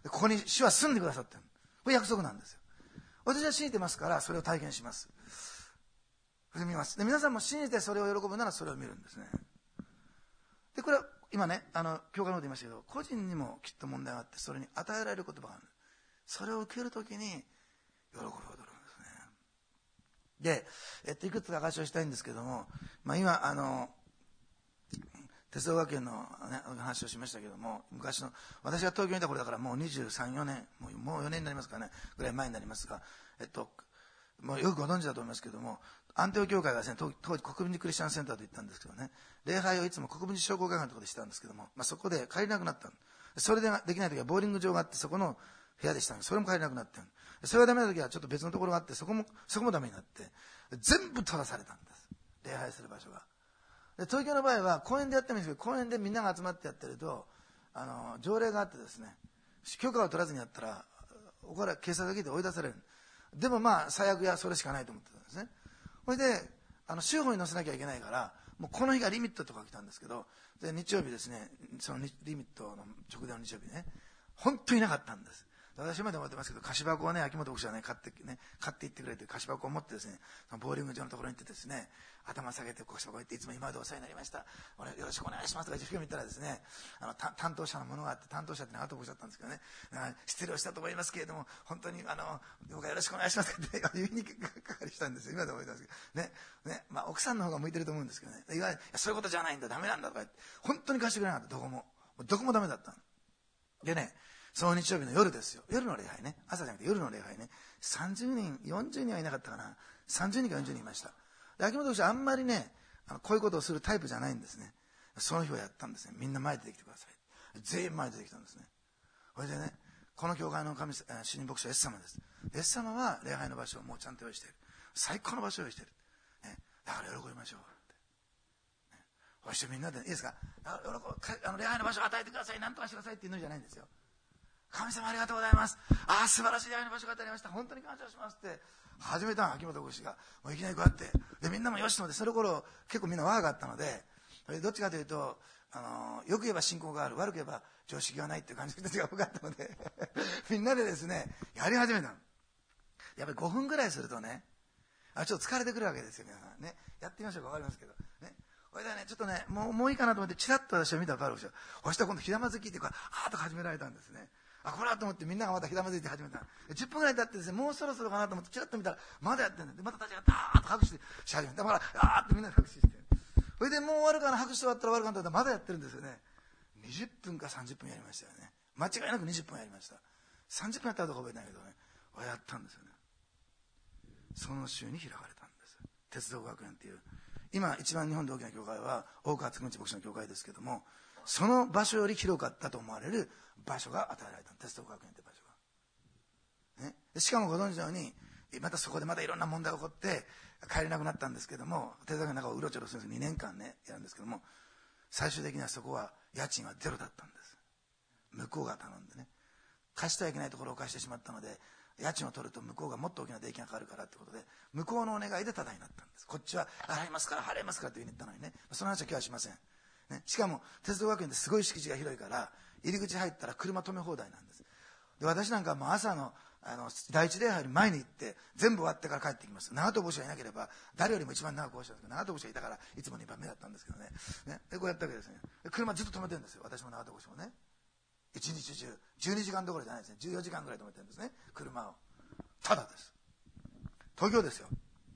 ここに主は住んでくださってる。これ約束なんですよ。私は信じてますから、それを体験します。それ見ます。で、皆さんも信じてそれを喜ぶならそれを見るんですね。で、これは今ね、あの、教会の方で言いましたけど、個人にもきっと問題があって、それに与えられる言葉がある。それを受けるときに、喜びを踊るんですね。で、えっと、いくつか証しをしたいんですけども、まあ今、あの、鉄道学園の、ね、話をしましたけども、昔の、私が東京にいた頃だからもうにじゅうさん、よねん、もうもうよねんになりますかね、ぐらい前になりますが、えっと、もうよくご存知だと思いますけども、安定教会がですね、当時国分寺クリスチャンセンターと言ったんですけどね、礼拝をいつも国分寺商工会館のところでしたんですけども、まあ、そこで帰れなくなったの。それでできない時はボーリング場があって、そこの部屋でしたの。それも帰れなくなってそれがダメな時はちょっと別のところがあって、そこも、そこもダメになって、全部取らされたんです。礼拝する場所が。で東京の場合は公園でやってもいいんですけど、公園でみんなが集まってやってると、あの、条例があってですね、許可を取らずにやったら、おから警察が来て追い出される。でもまあ、最悪やそれしかないと思ってたんですね。それで、あの、州法に載せなきゃいけないから、もうこの日がリミットとか来たんですけど、で日曜日ですね、そのリミットの直前の日曜日ね、本当にいなかったんです。私まで思ってますけど、菓子箱をね、秋元牧師はね、買ってね、買っていってくれて、菓子箱を持ってですね、ボーリング場のところに行ってですね、頭下げて菓子箱行って、いつも今までお世話になりました。俺よろしくお願いしますとか、一生懸命言ったらですね、あの、担当者のものがあって、担当者ってのは後牧師だったんですけどね、失礼をしたと思いますけれども、本当に、あの、どうかよろしくお願いしますって言いにかかりしたんですよ。今で思いますけど。ね、ね、まあ、奥さんの方が向いてると思うんですけどね。いわゆる、そういうことじゃないんだ、ダメなんだとか言って、本当に貸してくれなかった、どこも。どこもダメだったの。でね、その日曜日の夜ですよ。夜の礼拝ね。朝じゃなくて夜の礼拝ね。さんじゅうにん、よんじゅうにんはいなかったかな。さんじゅうにんかよんじゅうにんいました。で、秋元牧師はあんまりね、あのこういうことをするタイプじゃないんですね。その日はやったんですね。みんな前に出てきてください。全員前に出てきたんですね。それでね、この教会の神、主任牧師は S 様です。S 様は礼拝の場所をもうちゃんと用意している。最高の場所を用意している。ね、だから喜びましょう。ね、そしてみんなで、いいですか、あの礼拝の場所を与えてください。何とかしてくださいっていうのじゃないんですよ。神様ありがとうございます。ああ、素晴らしい礼拝の場所が与えられました。本当に感謝しますって始めた秋元牧師が、もういきなりこうやって、で、みんなもよしので、その頃結構みんな輪があったので、どっちかというと、あの、よく言えば信仰がある、悪く言えば常識がないっていう感じの人たちが多かったので、みんなでですね、やり始めたの。やっぱりごふんぐらいするとね、あ、ちょっと疲れてくるわけですよ、皆さんね。やってみましょうか、わかりますけど。ね。これでね、ちょっとね、もう、もういいかなと思って、チラッと私を見たら分かるでしょ。そしたら今度、ひだまずきっていうか、あーっと始められたんですね。あ、これだと思ってみんながまたひだまずいて始めた。じゅっぷんぐらい経ってですね、もうそろそろかなと思って、チラッと見たら、まだやってるんだ。で、またたちがダーッと拍手し始めた。だから、あーっとみんなで拍手して。それでもう終わるかな、拍手終わったら終わるかなと思ったら、まだやってるんですよね。にじゅっぷんかさんじゅっぷんやりましたよね。間違いなくにじゅっぷんやりました。さんじゅっぷんやったらどうか覚えてないけどね。やったんですよね。その週に開かれたんです。鉄道学園っていう。今一番日本で大きな教会は大川嗣道牧師の教会ですけども、その場所より広かったと思われる場所が与えられた。鉄道学園という場所が、ね、しかもご存知のようにまたそこでまたいろんな問題が起こって帰れなくなったんですけども、鉄道学園の中をうろちょろするんです。にねんかんねやるんですけども、最終的にはそこは家賃はゼロだったんです。向こうが頼んでね、貸してはいけないところを貸してしまったので、家賃を取ると向こうがもっと大きな税金がかかるからということで、向こうのお願いでタダになったんです。こっちは払いますから払いますからというふうに言ったのにね、その話は今日はしません、ね、しかも鉄道学園ってすごい敷地が広いから入り口入ったら車止め放題なんです。で、私なんかもう朝のあの第一礼拝に前に行って全部終わってから帰ってきます。長門牧師がいなければ誰よりも一番長く講師なんですけど、長門牧師がいたからいつもにばんめだったんですけどね。ね、でこうやったわけですね。車ずっと止めてるんですよ、私も長門牧師もね。一日中じゅうにじかんどころじゃないですね、じゅうよじかんぐらい止めてるんですね、車を。ただです。東京ですよ。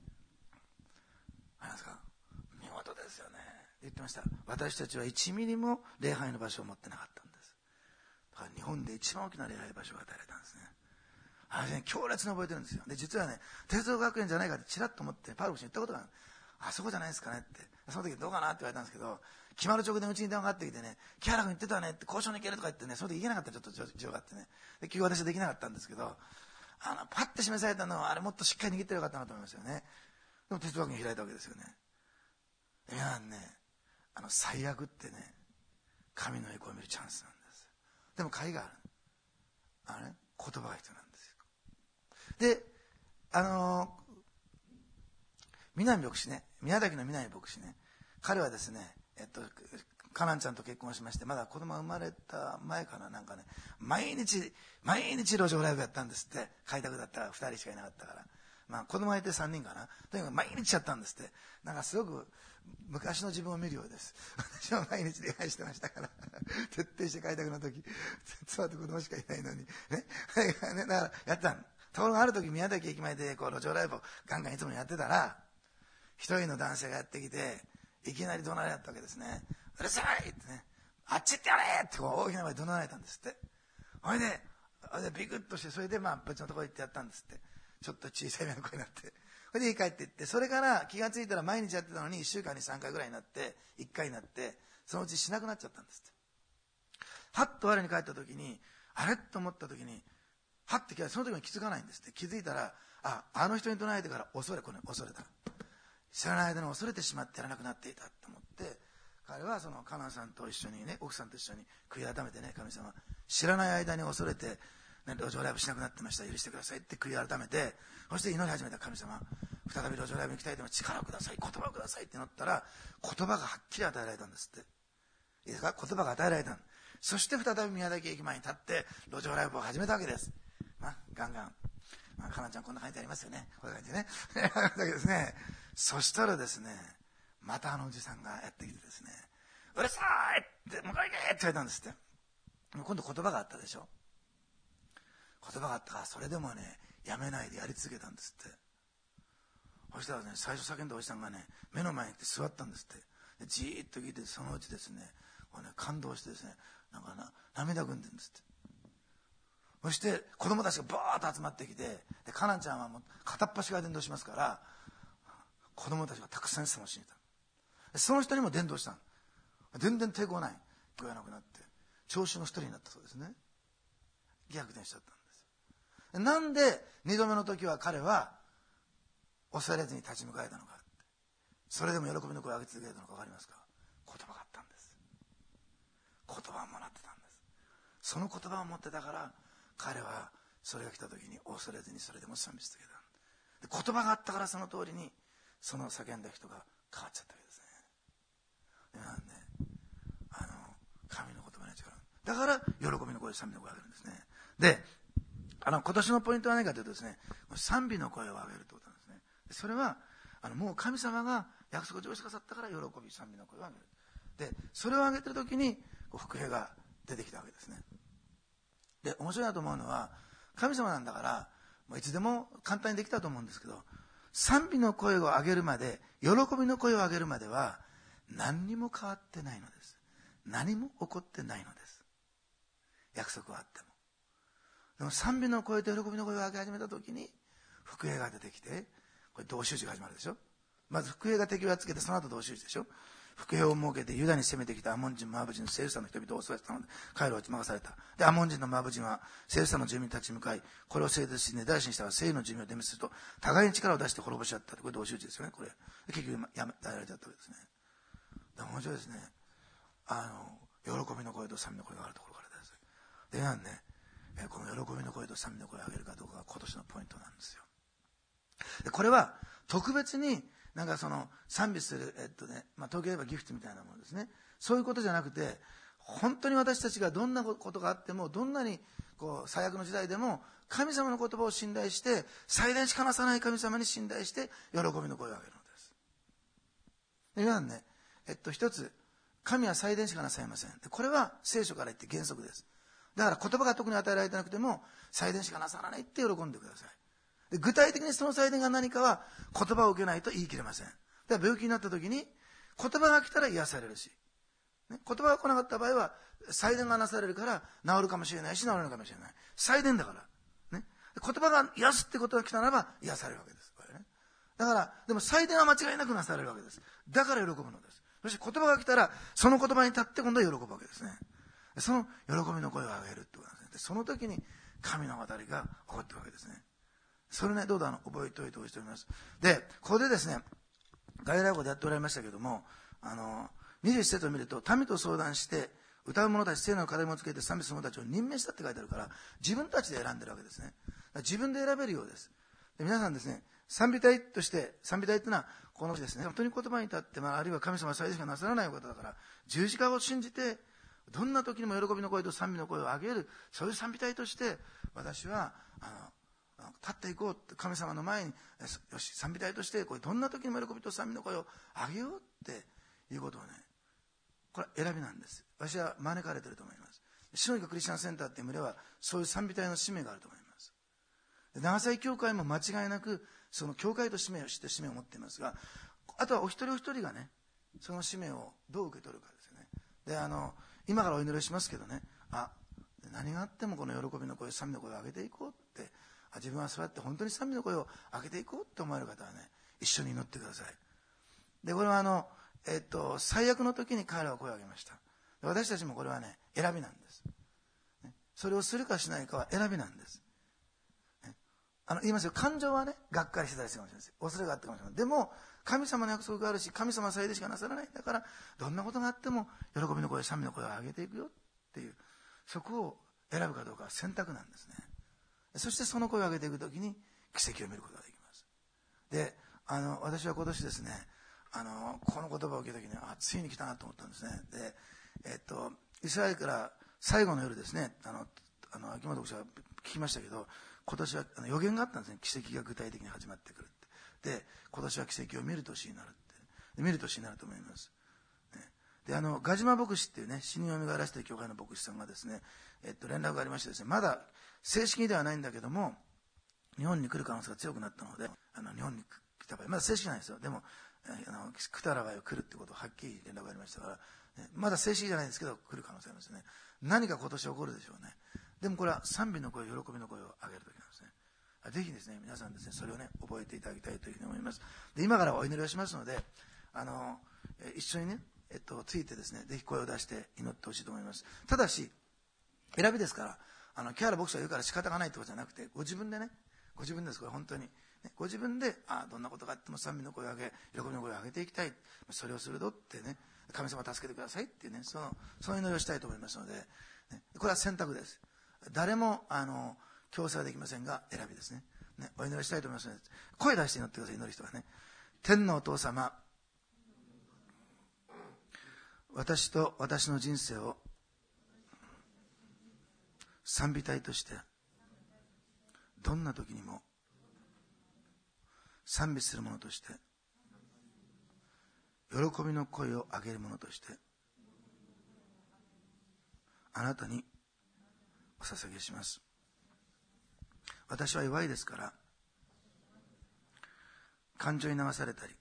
あれですか、見事ですよね。言ってました。私たちはいちミリも礼拝の場所を持ってなかったんです。だから日本で一番大きな礼拝場所が与えられたんですね。あれね、強烈に覚えてるんですよ。で、実はね、鉄道学園じゃないかってちらっと思ってパウロ牧師に言ったことがある。あそこじゃないですかねって。その時どうかなって言われたんですけど、決まる直前うちに電話があってきてね、木原君言ってたねって交渉に行けるとか言ってね、その時行けなかったらちょっと事情があってね。で、結局私はできなかったんですけど、あの、パッて示されたのは、あれもっとしっかり握ってよかったなと思いましたよね。でも鉄道学園開いたわけですよね。いやね、あの、最悪ってね、神の栄光を見るチャンスなんです。でも会がある。あのね、言葉が必要なんですよ。で、あのー、南牧師ね、宮崎の南牧師ね、彼はですね、えっと、 カナンちゃんと結婚しまして、まだ子供が生まれた前かな、なんかね、毎日毎日路上ライブやったんですって。開拓だったらふたりしかいなかったから、まあ子供がいてさんにんかな、とにかく毎日やったんですって。なんかすごく昔の自分を見るようです。私は毎日礼拝してましたから徹底して開拓の時妻と子供しかいないのにねだからやったん。ところがある時、宮崎駅前でこう路上ライブをガンガンいつもやってたら、一人の男性がやってきて、いきなり怒鳴られたわけですね。うるさいってね、あっち行ってやれってこう大きな声で怒鳴られたんですって。ほいで、でビクッとして、それでまあ別のところ行ってやったんですって。ちょっと小さい目の声になって。それで家帰って行って、それから気がついたら毎日やってたのにいっしゅうかんにさんかいぐらいになって、いっかいになって、そのうちしなくなっちゃったんですって。はっと我に帰った時に、あれと思った時に、はって気が、その時に気づかないんですって。気づいたら、あ、あの人に怒られてから恐れ、これ恐れた。知らない間に恐れてしまってやらなくなっていたと思って、彼はそのカナンさんと一緒にね、奥さんと一緒に悔い改めてね、神様、知らない間に恐れて、ね、路上ライブしなくなってました。許してくださいって悔い改めて、そして祈り始めた。神様、再び路上ライブに行きたいと思い力をください、言葉をくださいって祈ったら、言葉がはっきり与えられたんですって。いいですか？言葉が与えられた。そして再び宮崎駅前に立って路上ライブを始めたわけです。まあ、ガンガン。まあ、かなちゃんこんな感じでありますよね。こういう感じでね。だけどですね、そしたらですね、またあのおじさんがやってきてですね、うるさいって、もう一回行けって言われたんですって。今度言葉があったでしょ。言葉があったから、それでもね、やめないでやり続けたんですって。そしたらね、最初叫んだおじさんがね、目の前に来て座ったんですって。でじーっと聞いて、そのうちですね、こうね、感動してですね、なんかな、涙ぐんでるんですって。そして子供たちがバーッと集まってきて、でカナンちゃんはもう片っ端から伝道しますから、子供たちがたくさん質問しに行った。その人にも伝道したの。全然抵抗ない。聞こえなくなって、聴衆の一人になったそうですね。逆転しちゃったんですよ。なんで二度目の時は彼は恐れずに立ち向かえたのかって、それでも喜びの声を上げ続けたのか分かりますか？言葉があったんです。言葉をもらってたんです。その言葉を持ってたから、彼はそれが来た時に恐れずにそれでも賛美し続けた。で言葉があったから、その通りにその叫んだ人が変わっちゃったわけですね。でなんで、あの神の言葉の力だから喜びの声、賛美の声を上げるんですね。で、あの今年のポイントは何かというとですね、賛美の声を上げるということなんですね。それはあのもう神様が約束を成就してくださったから、喜び賛美の声を上げる。でそれを上げてる時にこう福平が出てきたわけですね。で面白いなと思うのは、神様なんだからもういつでも簡単にできたと思うんですけど、賛美の声を上げるまで、喜びの声を上げるまでは何にも変わってないのです。何も起こってないのです。約束はあっても。でも賛美の声と喜びの声を上げ始めた時に福音が出てきて、これ同習字が始まるでしょ。まず福音が敵をやっつけて、その後同習字でしょ。福音を設けてユダに攻めてきたアモン人、モアブ人、セルサの人々を襲わせたので彼らを任された。でアモン人のモアブ人はセルサの住民に立ち向かい、これを制圧し、根絶やしにしたらセイの住民を出滅すると互いに力を出して滅ぼし合った。これ同習字ですよね。これで結局やめられちゃったわけですね。で面白いですね。あの喜びの声と賛美の声があるところからです。でなんで、ね、この喜びの声と賛美の声を上げるかどうかが今年のポイントなんですよ。でこれは特別になんかその賛美する、えっとねまあ、東京で言えばギフトみたいなものですね。そういうことじゃなくて、本当に私たちがどんなことがあっても、どんなにこう最悪の時代でも神様の言葉を信頼して、最大しかなさない神様に信頼して喜びの声を上げるのです。で皆さんね、えっと一つ、神は最善しかなさいません。これは聖書から言って原則です。だから言葉が特に与えられてなくても、最善しかなさらないって喜んでください。で具体的にその最善が何かは言葉を受けないと言い切れません。だから病気になった時に言葉が来たら癒されるし、ね、言葉が来なかった場合は最善がなされるから治るかもしれないし治らないかもしれない。最善だから、ね、言葉が癒すってことが来たならば癒されるわけです。これね、だからでも最善は間違いなくなされるわけです。だから喜ぶのです。そして言葉が来たらその言葉に立って今度は喜ぶわけですね。その喜びの声を上げるってことなんですね。でその時に神の渡りが起こってくるわけですね。それね、どうぞあの覚えておいてほしいと思います。でここでですね、ガリラヤ語でやっておられましたけども、あのにじゅういち節を見ると、民と相談して歌う者たち、聖なる課題もつけて賛美する者たちを任命したって書いてあるから、自分たちで選んでるわけですね。自分で選べるようです。で皆さんですね、 賛美隊として、賛美隊というのは、このですね、本当に言葉に立って、まあ、あるいは神様は最善しかなさらないお方だから、十字架を信じて、どんな時にも喜びの声と賛美の声を上げる、そういう賛美隊として、私は、あの、立っていこうって、神様の前に、よし、賛美隊として、これどんな時にも喜びと賛美の声を上げようっていうことをね、これは選びなんです。私は招かれていると思います。シノニカクリスチャンセンターっていう意味では、そういう賛美隊の使命があると思います。長崎教会も間違いなく、その教会と使命をして使命を持っていますが、あとはお一人お一人がね、その使命をどう受け取るかですよね。で、あの、今からお祈りをしますけどね、あ、何があってもこの喜びの声、賛美の声を上げていこうって、あ、自分はそうやって本当に賛美の声を上げていこうって思える方はね、一緒に祈ってください。で、これはあの、えっと、最悪の時に彼らは声を上げました。私たちもこれはね、選びなんです。それをするかしないかは選びなんです。あの言いますよ、感情はね、がっかりしてたりするかもしれないです。恐れがあったかもしれない。でも、神様の約束があるし、神様は最善しかなさらないんだから、どんなことがあっても、喜びの声、賛美の声を上げていくよっていう、そこを選ぶかどうかは選択なんですね。そしてその声を上げていくときに、奇跡を見ることができます。で、あの、私は今年ですね、あの、この言葉を受けたときに、あ、ついに来たなと思ったんですね。で、えっと、イスラエルから最後の夜ですね、あの、あの、秋元牧師が聞きましたけど、今年は予言があったんですね。奇跡が具体的に始まってくるって。で、今年は奇跡を見る年になるって。見る年になると思います。ね、で、あの、ガジマ牧師っていうね、死によみがえらせている教会の牧師さんがですね、えっと、連絡がありましてですね、まだ正式ではないんだけども、日本に来る可能性が強くなったので、あの、日本に来た場合、まだ正式じゃないですよ。でも、あの、来たら場合は来るってことをはっきり連絡がありましたから、ね、まだ正式じゃないですけど、来る可能性ありますね。何か今年起こるでしょうね。でもこれは賛美の声、喜びの声を上げるときなんですね。ぜひですね、皆さんですね、それをね、覚えていただきたいというふうに思います。で、今からお祈りをしますので、あの、一緒にね、えっと、ついてですね、ぜひ声を出して祈ってほしいと思います。ただし、選びですから、あの、木原牧師が言うから仕方がないってことじゃなくて、ご自分でね、ご自分です、これ本当に。ね、ご自分で、あ、どんなことがあっても賛美の声を上げ、喜びの声を上げていきたい。それをするとってね、神様を助けてくださいっていうね、その、その祈りをしたいと思いますので、ね、これは選択です。誰も、あの、強制はできませんが、選びですね。ね、お祈りしたいと思いますので、声出して祈ってください、祈る人はね。天のお父様、私と私の人生を賛美隊として、どんな時にも賛美する者として、喜びの声を上げる者として、あなたにお捧げします。私は弱いですから、感情に流されたり、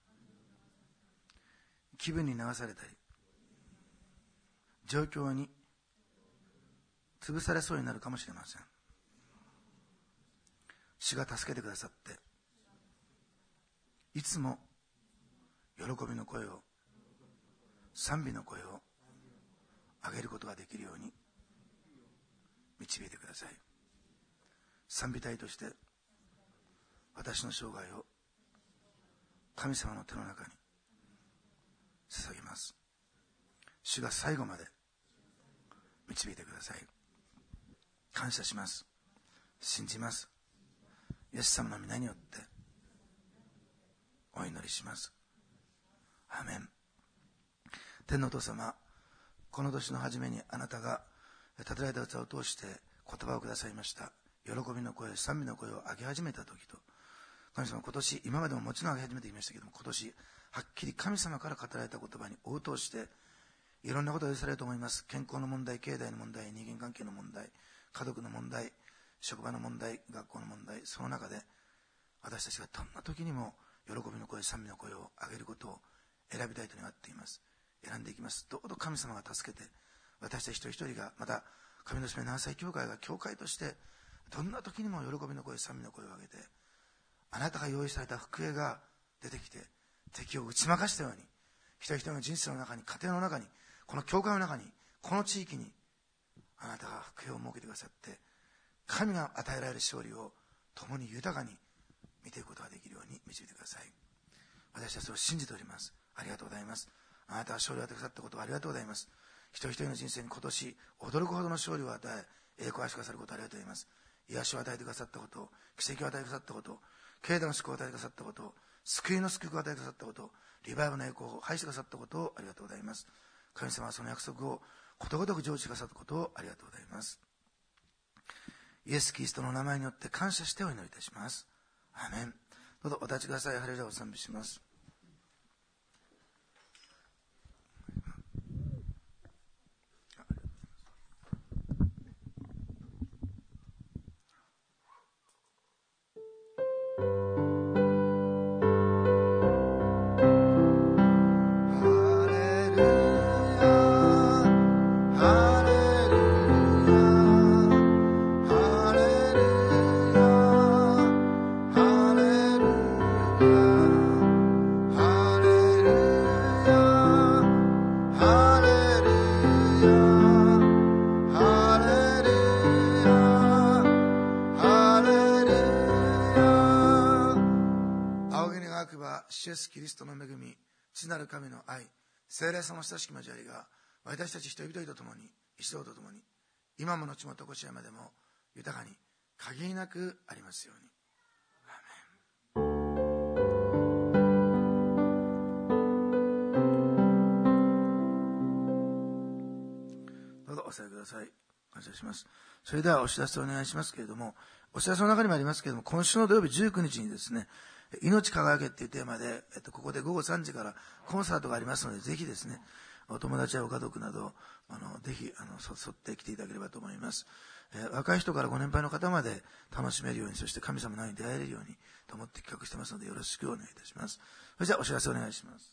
気分に流されたり、状況に潰されそうになるかもしれません。主が助けてくださって、いつも喜びの声を、賛美の声を上げることができるように導いてください。賛美隊として私の生涯を神様の手の中に捧げます。主が最後まで導いてください。感謝します。信じます。イエス様の皆によってお祈りします。アーメン。天のお父様、この年の初めにあなたが立てられた器を通して言葉をくださいました。喜びの声、賛美の声を上げ始めた時と、神様、今年、今までももちろん上げ始めてきましたけども、今年はっきり神様から語られた言葉に応答していろんなことを許されると思います。健康の問題、経済の問題、人間関係の問題、家族の問題、職場の問題、学校の問題、その中で私たちがどんな時にも喜びの声、賛美の声を上げることを選びたいと願っています。選んでいきます。どうぞ神様が助けて、私たち一人一人が、また神の島長崎教会が教会としてどんな時にも喜びの声、賛美の声を上げて、あなたが用意された福栄が出てきて敵を打ち負かしたように、一人一人の人生の中に、家庭の中に、この教会の中に、この地域にあなたが福栄を設けてくださって、神が与えられる勝利を共に豊かに見ていくことができるように導いてください。私はそれを信じております。ありがとうございます。あなたが勝利を与えてくださったことをありがとうございます。一人一人の人生に今年驚くほどの勝利を与え、栄光をあしかされることをありがとうございます。癒しを与えてくださったことを、奇跡を与えてくださったことを、 経済の祝福を与えてくださったことを、救いの祝福を与えてくださったことを、リバイバルの栄光を拝してくださったことをありがとうございます。神様はその約束をことごとく成就してくださったことをありがとうございます。イエス・キリストの名前によって感謝してお祈りいたします。アーメン。どうぞお立ちください。ハレルヤをお賛美します。イエス・キリストの恵み、父なる神の愛、聖霊様の親しき交わりが私たち一人一人と共に、一同と共に、今も後もとこしえまでも豊かに限りなくありますように。どうぞお座りください。感謝します。それではお知らせをお願いしますけれども、お知らせの中にもありますけれども、今週の土曜日じゅうくにちにですね、命輝けっていうテーマで、えっと、ここでごごさんじからコンサートがありますので、ぜひですね、お友達やご家族など、あの、ぜひ、あの、沿ってきていただければと思います。えー、若い人からご年配の方まで楽しめるように、そして神様の愛に出会えるようにと思って企画してますので、よろしくお願いいたします。それじゃあ、お知らせお願いします。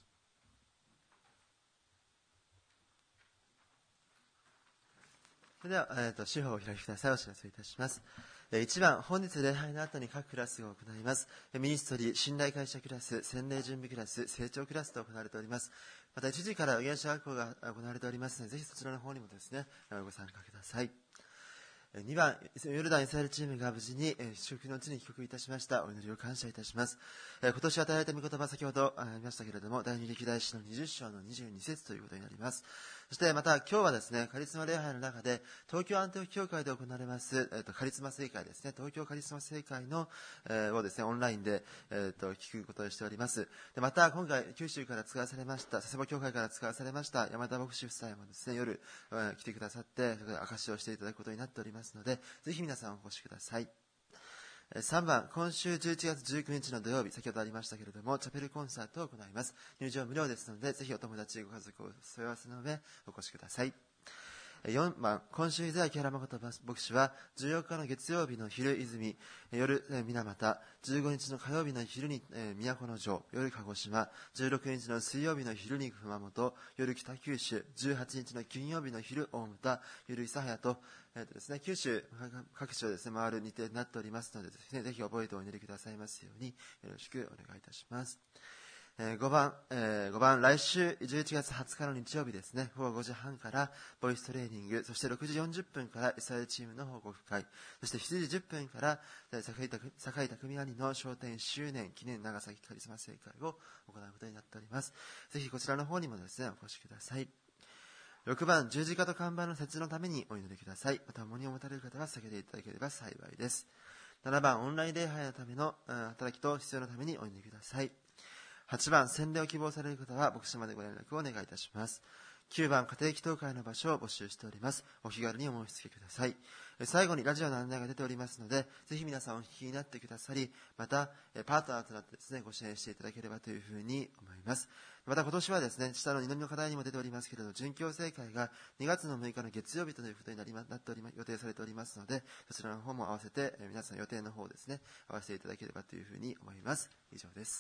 それでは、えーと、司法をお開きください。お知らせいたします。いちばん、本日礼拝の後に各クラスを行います。ミニストリー、信頼会社クラス、洗礼準備クラス、成長クラスと行われております。またいちじから預言者学校が行われておりますので、ぜひそちらの方にもですね、ご参加ください。にばん、ヨルダンイスラエルチームが無事に祝福の地に帰国いたしました。お祈りを感謝いたします。今年与えられた御言葉、先ほどありましたけれども、第二歴代史のにじゅっ章のにじゅうに節ということになります。そしてまた今日はですね、カリスマ礼拝の中で東京アンテオキ教会で行われます、えー、とカリスマ聖会ですね、東京カリスマ聖会の、えー、をですね、オンラインで、えー、と聞くことをしております。でまた今回九州から使わされました佐世保教会から使わされました山田牧師夫妻もですね、夜、えー、来てくださって証しをしていただくことになっておりますので、ぜひ皆さんお越しください。さんばん、今週じゅういちがつじゅうくにちの土曜日、先ほどありましたけれども、チャペルコンサートを行います。入場無料ですので、ぜひお友達、ご家族を添え合わせの上、お越しください。よんばん、今週伊沢木原誠牧師は、じゅうよっかの月曜日の昼泉、夜水俣、じゅうごにちの火曜日の昼に都城、夜鹿児島、じゅうろくにちの水曜日の昼に熊本、夜北九州、じゅうはちにちの金曜日の昼大牟田、夜諫早と、えーとですね、九州各地をですね、回る日程になっておりますのでですね、ぜひ覚えてお祈りくださいますようによろしくお願いいたします。ごばん、えー、ごばん、来週じゅういちがつはつかの日曜日ですね、午後ごじはんからボイストレーニング、そしてろくじよんじゅっぷんからイスラエルチームの報告会、そしてしちじじゅっぷんから坂井匠兄の商店周年記念長崎カリスマ聖会を行うことになっております。ぜひこちらの方にもですね、お越しください。ろくばん、十字架と看板の設置のためにお祈りください。また重荷を持たれる方は避けていただければ幸いです。ななばん、オンライン礼拝のための働きと必要のためにお祈りください。はちばん、洗礼を希望される方は牧師までご連絡をお願いいたします。きゅうばん、家庭祈祷会の場所を募集しております。お気軽にお申し付けください。最後にラジオの案内が出ておりますので、ぜひ皆さんお聞きになってくださり、またパートナーとなってですね、ご支援していただければというふうに思います。また今年はですね、下の祈りの課題にも出ておりますけれど、殉教聖会がにがつのむいかの月曜日ということになり、なっており、予定されておりますので、そちらの方も合わせて皆さん予定の方をですね、合わせていただければというふうに思います。以上です。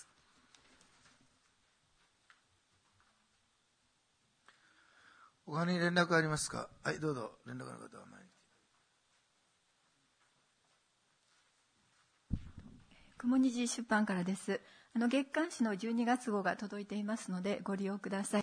他に連絡ありますか？はい、どうぞ、連絡の方は前に。 雲虹出版からです。あの月刊誌のじゅうにがつ号が届いていますのでご利用ください。